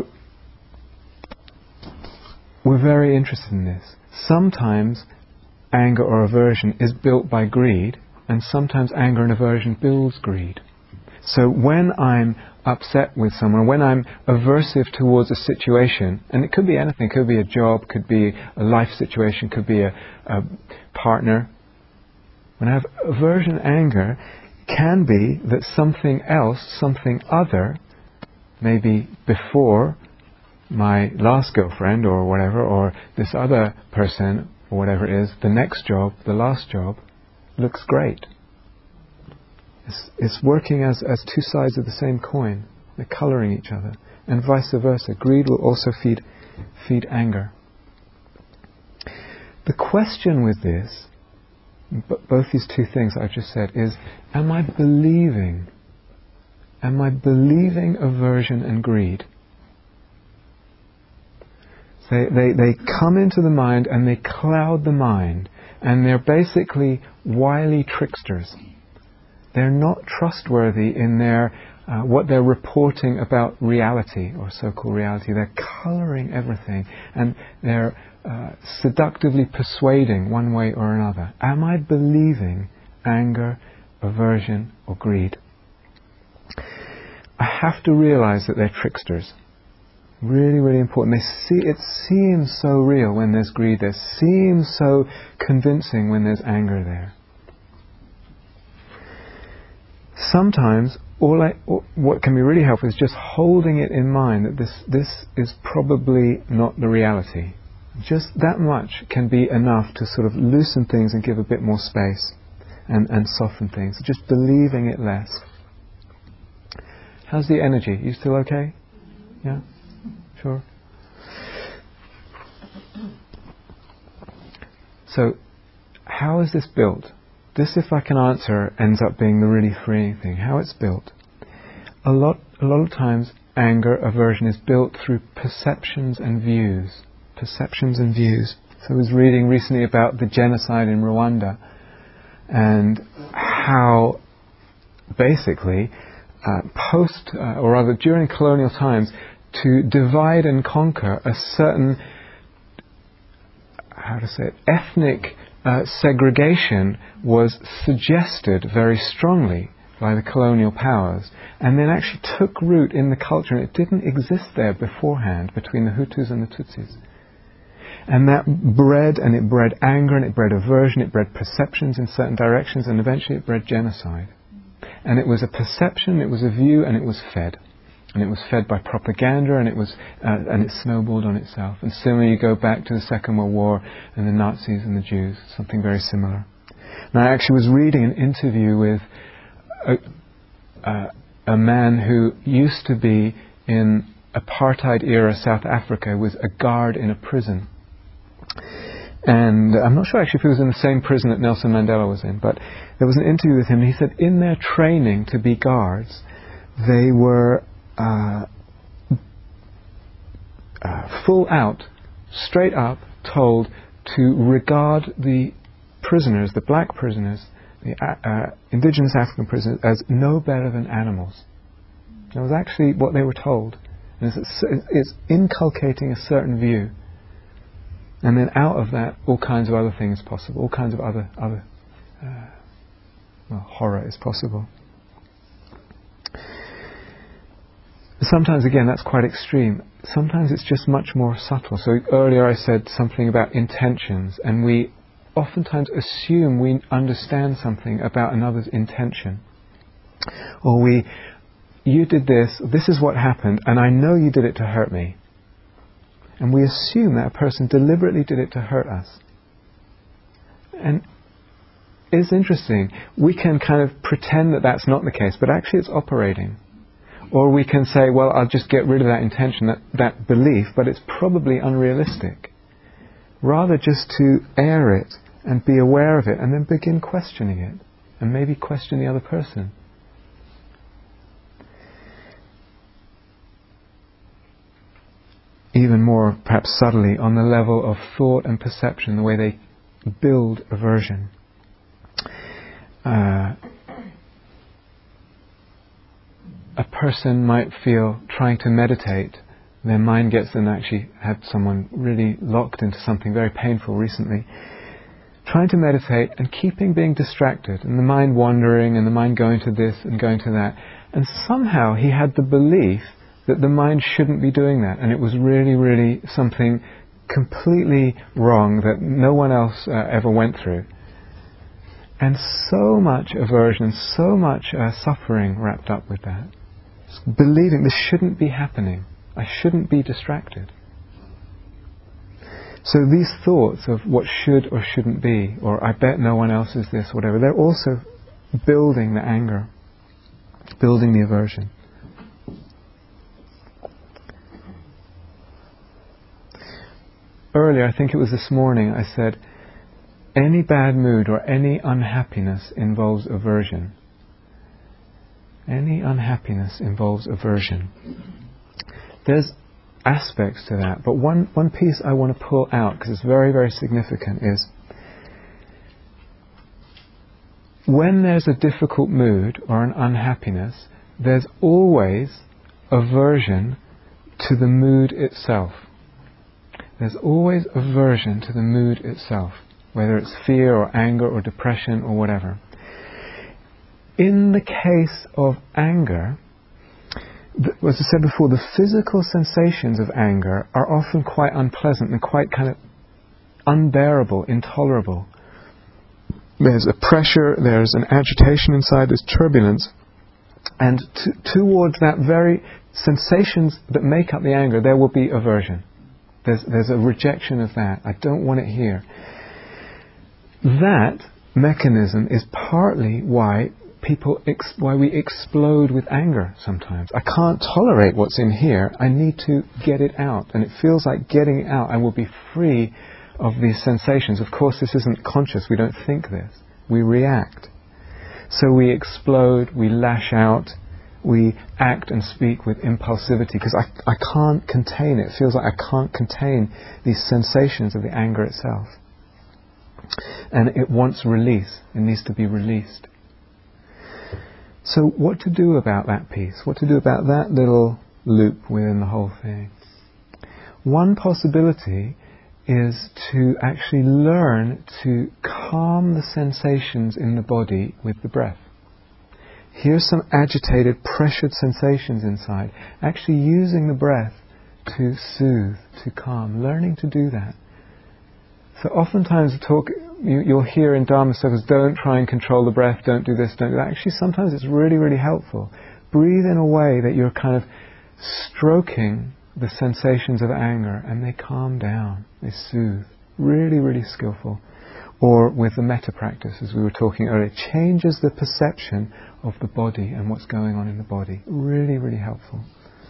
we're very interested in this. Sometimes anger or aversion is built by greed, and sometimes anger and aversion builds greed. So when I'm upset with someone, when I'm aversive towards a situation, and it could be anything, it could be a job, could be a life situation, could be a, a partner. When I have aversion, anger, can be that something else, something other, maybe before my last girlfriend or whatever, or this other person or whatever it is, the next job, the last job, looks great. It's, it's working as, as two sides of the same coin. They're colouring each other. And vice versa. Greed will also feed, feed anger. The question with this, b- both these two things I've just said, is, am I believing, am I believing aversion and greed? They, they, they come into the mind and they cloud the mind, and they're basically wily tricksters. They're not trustworthy in their uh, what they're reporting about reality, or so-called reality. They're colouring everything, and they're uh, seductively persuading one way or another. Am I believing anger, aversion, or greed? I have to realize that they're tricksters. Really, really important. They see, it seems so real when there's greed there. Seems so convincing when there's anger there. Sometimes, all I, what can be really helpful is just holding it in mind that this this is probably not the reality. Just that much can be enough to sort of loosen things and give a bit more space and, and soften things. Just believing it less. How's the energy? You still okay? Yeah? Sure. So, how is this built? This, if I can answer, ends up being the really freeing thing. How it's built. A lot, a lot of times, anger, aversion is built through perceptions and views. Perceptions and views. So I was reading recently about the genocide in Rwanda, and how, basically, uh, post, uh, or rather during colonial times, to divide and conquer a certain, how to say it, ethnic uh, segregation was suggested very strongly by the colonial powers, and then actually took root in the culture, and it didn't exist there beforehand between the Hutus and the Tutsis. And that bred, and it bred anger, and it bred aversion, it bred perceptions in certain directions, and eventually it bred genocide. And it was a perception, it was a view, and it was fed. And it was fed by propaganda, and it was, uh, and it snowballed on itself. And similarly, you go back to the Second World War and the Nazis and the Jews, something very similar. And I actually was reading an interview with a, uh, a man who used to be in apartheid-era South Africa, was a guard in a prison. And I'm not sure actually if he was in the same prison that Nelson Mandela was in, but there was an interview with him, and he said in their training to be guards, they were Uh, uh, full out, straight up told to regard the prisoners, the black prisoners, the uh, uh, indigenous African prisoners, as no better than animals. That was actually what they were told. And it's, it's inculcating a certain view. And then out of that, all kinds of other things possible, all kinds of other, other uh, well, horror is possible. Sometimes, again, that's quite extreme. Sometimes it's just much more subtle. So earlier I said something about intentions, and we oftentimes assume we understand something about another's intention. Or we, you did this, this is what happened, and I know you did it to hurt me. And we assume that a person deliberately did it to hurt us. And it's interesting. We can kind of pretend that that's not the case, but actually it's operating. Or we can say, well, I'll just get rid of that intention, that, that belief, but it's probably unrealistic. Rather just to air it and be aware of it and then begin questioning it. And maybe question the other person. Even more, perhaps subtly, on the level of thought and perception, the way they build aversion. Uh, a person might feel, trying to meditate, their mind gets them. Actually had someone really locked into something very painful recently. Trying to meditate and keeping being distracted, and the mind wandering, and the mind going to this and going to that. And somehow he had the belief that the mind shouldn't be doing that, and it was really, really something completely wrong that no one else uh, ever went through. And so much aversion, so much uh, suffering wrapped up with that. Believing this shouldn't be happening. I shouldn't be distracted. So these thoughts of what should or shouldn't be, or I bet no one else is this, whatever, they're also building the anger, building the aversion. Earlier, I think it was this morning, I said, any bad mood or any unhappiness involves aversion. Any unhappiness involves aversion. There's aspects to that, but one, one piece I want to pull out, because it's very, very significant, is when there's a difficult mood or an unhappiness, there's always aversion to the mood itself. There's always aversion to the mood itself, whether it's fear or anger or depression or whatever. In the case of anger, th- as I said before, the physical sensations of anger are often quite unpleasant and quite kind of unbearable, intolerable. There's a pressure, there's an agitation inside, there's turbulence. And t- towards that very sensations that make up the anger, there will be aversion. There's, there's a rejection of that. I don't want it here. That mechanism is partly why people ex- why we explode with anger sometimes. I can't tolerate what's in here. I need to get it out. And it feels like getting it out. I will be free of these sensations. Of course, this isn't conscious. We don't think this. We react. So we explode, we lash out, we act and speak with impulsivity because I, I can't contain it. It feels like I can't contain these sensations of the anger itself. And it wants release. It needs to be released. So what to do about that piece? What to do about that little loop within the whole thing? One possibility is to actually learn to calm the sensations in the body with the breath. Here's some agitated, pressured sensations inside. Actually using the breath to soothe, to calm. Learning to do that. So oftentimes the talk you, you'll hear in Dharma circles, don't try and control the breath, don't do this, don't do that. Actually sometimes it's really, really helpful. Breathe in a way that you're kind of stroking the sensations of anger and they calm down, they soothe. Really, really skillful. Or with the metta practice, as we were talking earlier, changes the perception of the body and what's going on in the body. Really, really helpful.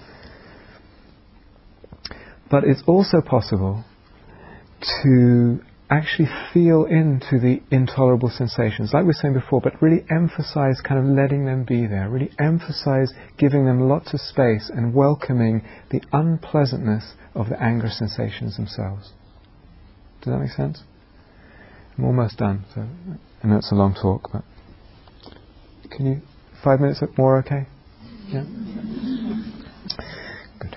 But it's also possible to actually feel into the intolerable sensations, like we were saying before, but really emphasize kind of letting them be there, really emphasize giving them lots of space and welcoming the unpleasantness of the anger sensations themselves. Does that make sense? I'm almost done, so I know it's a long talk, but can you, five minutes more, okay? Yeah? Good.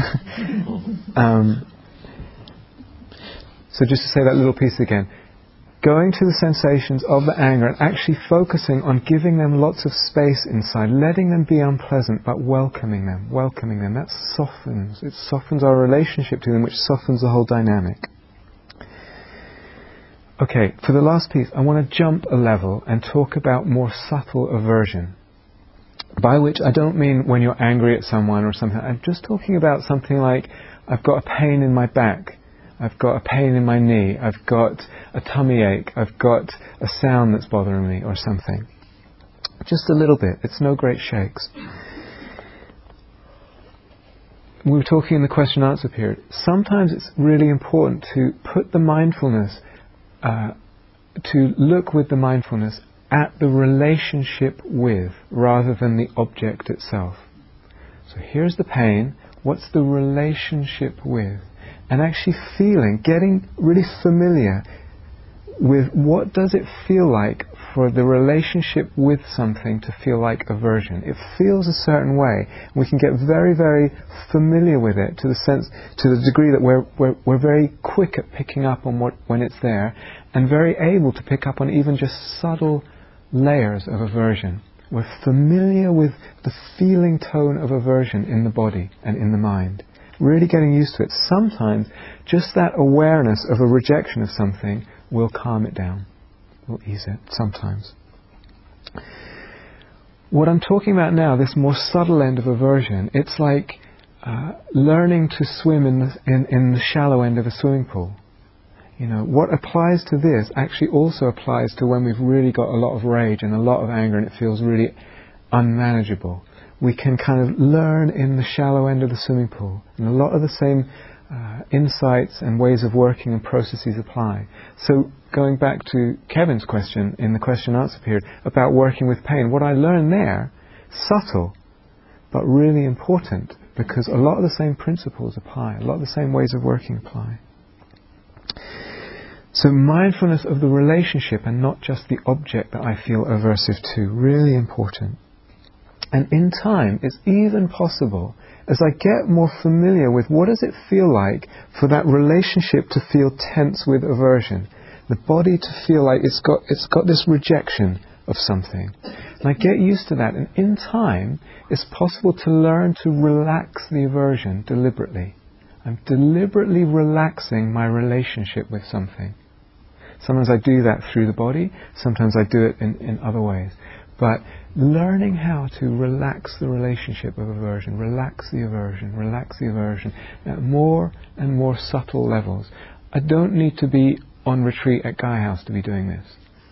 um, So just to say that little piece again, going to the sensations of the anger and actually focusing on giving them lots of space inside, letting them be unpleasant, but welcoming them, welcoming them. That softens. It softens our relationship to them, which softens the whole dynamic. Okay, for the last piece, I want to jump a level and talk about more subtle aversion. By which I don't mean when you're angry at someone or something. I'm just talking about something like, I've got a pain in my back, I've got a pain in my knee, I've got a tummy ache, I've got a sound that's bothering me or something. Just a little bit. It's no great shakes. We were talking in the question and answer period. Sometimes it's really important to put the mindfulness, uh, to look with the mindfulness at the relationship with rather than the object itself. So here's the pain. What's the relationship with? And actually feeling, getting really familiar with what does it feel like for the relationship with something to feel like aversion. It feels a certain way. We can get very, very familiar with it to the sense, to the degree that we're we're, we're very quick at picking up on what when it's there, and very able to pick up on even just subtle layers of aversion. We're familiar with the feeling tone of aversion in the body and in the mind. Really getting used to it. Sometimes just that awareness of a rejection of something will calm it down, will ease it, sometimes. What I'm talking about now, this more subtle end of aversion, it's like uh, learning to swim in the, in, in the shallow end of a swimming pool. You know, what applies to this actually also applies to when we've really got a lot of rage and a lot of anger and it feels really unmanageable. We can kind of learn in the shallow end of the swimming pool. And a lot of the same uh, insights and ways of working and processes apply. So going back to Kevin's question in the question and answer period about working with pain, what I learned there, subtle, but really important, because a lot of the same principles apply, a lot of the same ways of working apply. So mindfulness of the relationship and not just the object that I feel aversive to, really important. And in time, it's even possible, as I get more familiar with what does it feel like for that relationship to feel tense with aversion, the body to feel like it's got it's got this rejection of something. And I get used to that, and in time, it's possible to learn to relax the aversion deliberately. I'm deliberately relaxing my relationship with something. Sometimes I do that through the body, sometimes I do it in, in other ways. But learning how to relax the relationship of aversion, relax the aversion, relax the aversion at more and more subtle levels. I don't need to be on retreat at Gaia House to be doing this.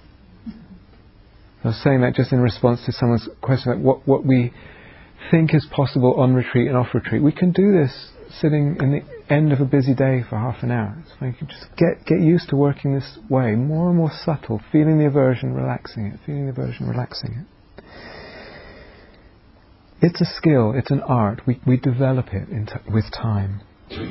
I was saying that just in response to someone's question about what, what we think is possible on retreat and off retreat. We can do this sitting in the end of a busy day for half an hour. So you can just get get used to working this way, more and more subtle, feeling the aversion, relaxing it, feeling the aversion, relaxing it. It's a skill, it's an art. We we develop it in t- with time.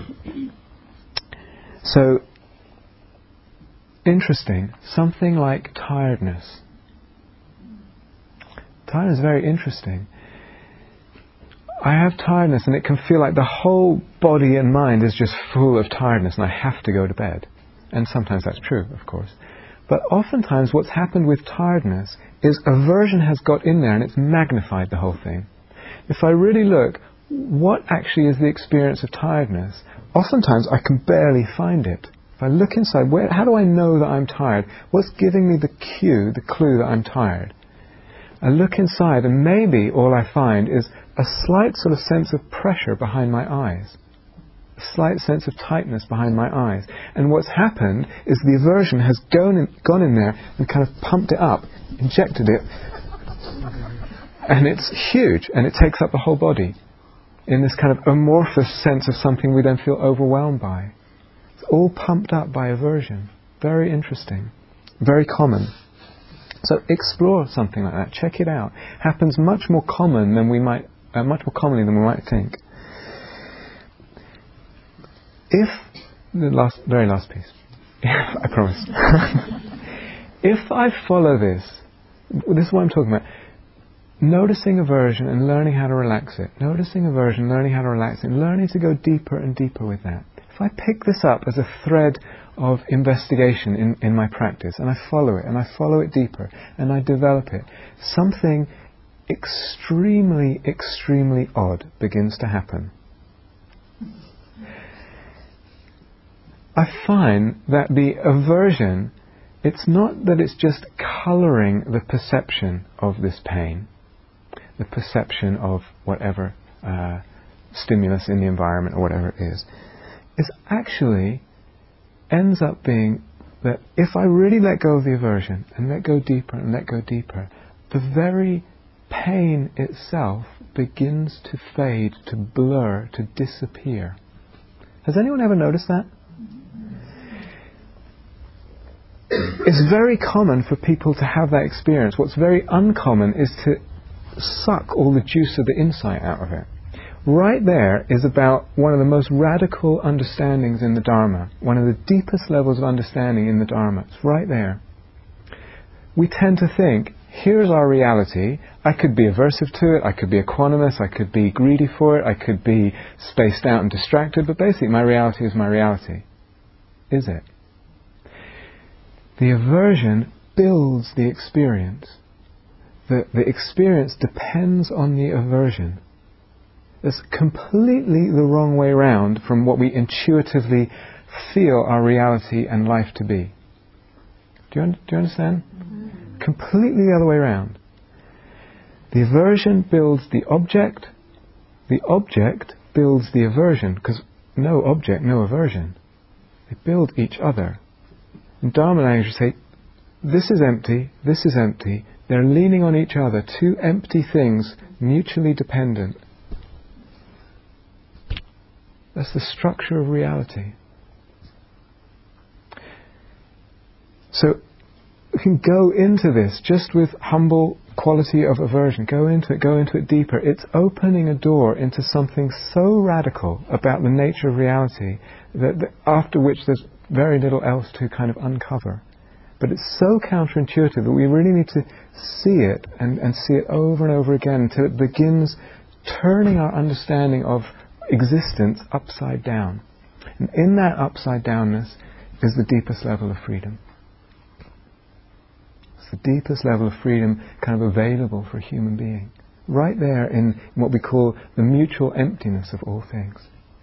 So, interesting, something like tiredness. Tiredness is very interesting. I have tiredness and it can feel like the whole body and mind is just full of tiredness and I have to go to bed. And sometimes that's true, of course. But oftentimes what's happened with tiredness is aversion has got in there and it's magnified the whole thing. If I really look, what actually is the experience of tiredness? Oftentimes I can barely find it. If I look inside, where, how do I know that I'm tired? What's giving me the cue, the clue that I'm tired? I look inside and maybe all I find is a slight sort of sense of pressure behind my eyes. A slight sense of tightness behind my eyes. And what's happened is the aversion has gone in, gone in there and kind of pumped it up, injected it. And it's huge and it takes up the whole body in this kind of amorphous sense of something we then feel overwhelmed by. It's all pumped up by aversion. Very interesting. Very common. So explore something like that. Check it out. Happens much more common than we might, uh, much more commonly than we might think. If the last, very last piece, I promise. If I follow this, this is what I'm talking about. noticing aversion and learning how to relax it. Noticing aversion, learning how to relax it, and learning to go deeper and deeper with that. If I pick this up as a thread of investigation in, in my practice, and I follow it, and I follow it deeper, and I develop it, something extremely, extremely odd begins to happen. I find that the aversion, it's not that it's just colouring the perception of this pain, the perception of whatever uh, stimulus in the environment or whatever it is. It actually ends up being that if I really let go of the aversion and let go deeper and let go deeper, the very pain itself begins to fade, to blur, to disappear. Has anyone ever noticed that? It's very common for people to have that experience. What's very uncommon is to suck all the juice of the insight out of it. Right there is about one of the most radical understandings in the Dharma, one of the deepest levels of understanding in the Dharma. It's right there. We tend to think, here's our reality. I could be aversive to it, I could be equanimous, I could be greedy for it, I could be spaced out and distracted, but basically my reality is my reality. Is it? The aversion builds the experience. The, the experience depends on the aversion. It's completely the wrong way round from what we intuitively feel our reality and life to be. Do you, un- do you understand? Mm-hmm. Completely the other way round. The aversion builds the object. The object builds the aversion, because no object, no aversion. They build each other. And Dharma language say, this is empty, this is empty. They're leaning on each other, two empty things, mutually dependent. That's the structure of reality. So we can go into this just with humble quality of aversion. Go into it, go into it deeper. It's opening a door into something so radical about the nature of reality that, that after which there's very little else to kind of uncover. But it's so counterintuitive that we really need to see it and, and see it over and over again until it begins turning our understanding of existence upside down. And in that upside downness is the deepest level of freedom. It's the deepest level of freedom kind of available for a human being. Right there in what we call the mutual emptiness of all things.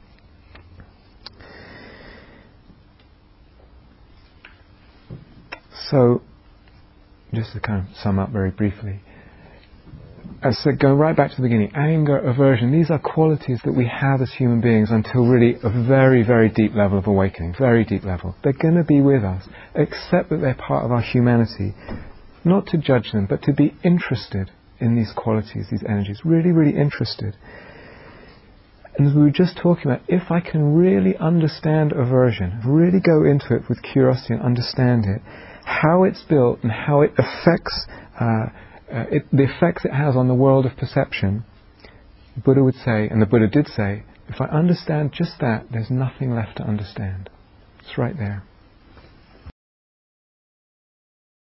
So, just to kind of sum up very briefly, as I said, going right back to the beginning, anger, aversion, these are qualities that we have as human beings until really a very, very deep level of awakening, very deep level. They're going to be with us, except that they're part of our humanity. Not to judge them, but to be interested in these qualities, these energies, really, really interested. And as we were just talking about, if I can really understand aversion, really go into it with curiosity and understand it, how it's built and how it affects uh, uh, it, the effects it has on the world of perception, the Buddha would say, and the Buddha did say, if I understand just that, there's nothing left to understand. It's right there.